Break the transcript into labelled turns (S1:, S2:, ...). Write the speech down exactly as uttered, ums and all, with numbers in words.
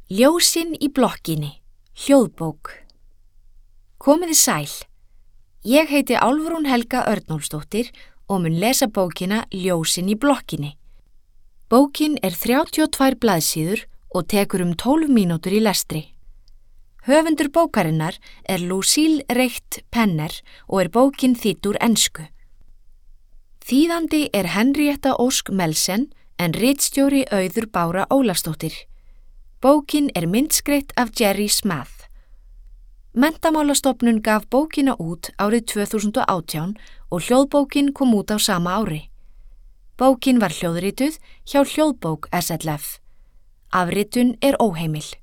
S1: Ljósin í blokkinni, hljóðbók. Komiði sæl. Ég heiti Álfrún Helga Örnólfsdóttir og mun lesa bókina Ljósin í blokkinni. Bókin er þrjátíu og tvær blaðsíður og tekur um tólf mínútur í lestri. Höfundur bókarinnar er Lucille Reicht Penner og er bókin þýdd úr ensku. Þýðandi er Henrietta Ósk Melsen en ritstjóri Auður Bára Ólafsdóttir. Bókin er myndskreytt af Jerry Smath. Menntamálastofnun gaf bókina út árið tvö þúsund og átján og hljóðbókin kom út á sama ári. Bókin var hljóðrituð hjá Hljóðbók S L F. Afritun er óheimil.